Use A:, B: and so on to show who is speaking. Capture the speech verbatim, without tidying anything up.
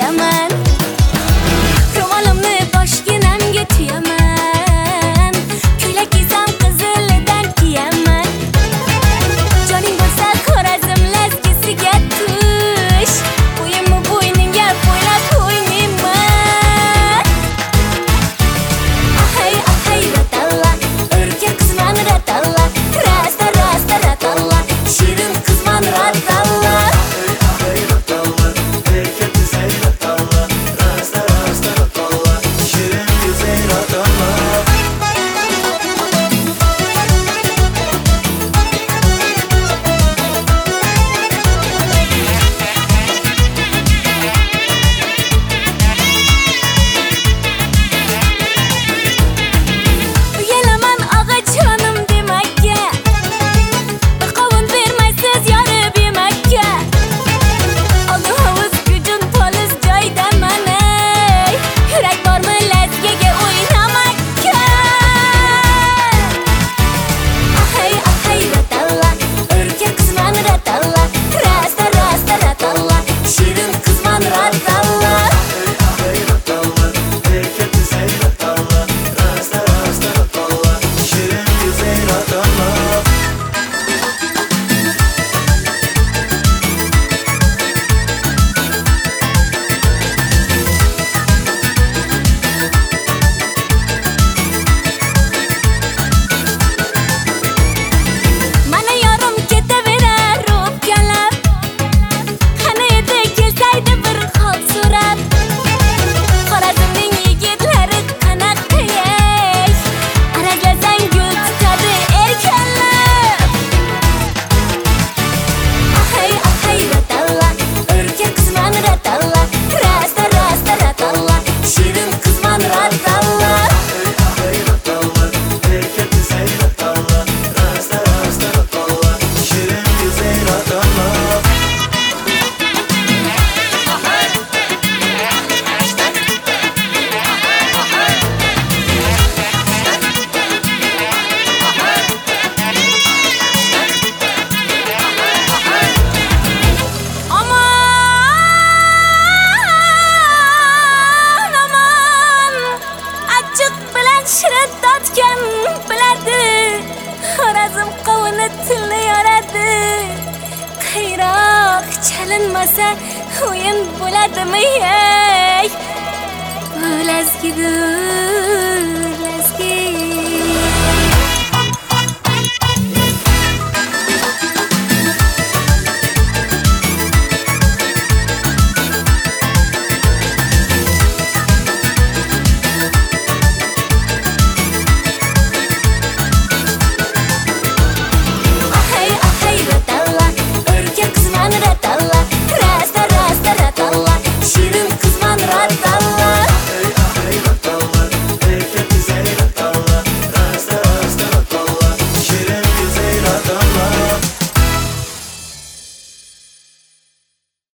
A: qiyaman. Ro'molimni boshginamga tuyaman. Ko'ylak kiysam qizilidan kiyaman. Joning bo'lsa Xorazm lazgisiga tush. Bo'yimni bo'yningga bo'ylab o'ynayman. Ahay ahay ratalla, erkak qizman ratalla. Rasta rasta ratalla, shirin qizman ratalla. Shirintatgan biladi, Xorazm qovuni tilni yoradi. Qayroq chalinmasa o'yin bo'ladimi ey? Bu lazgidir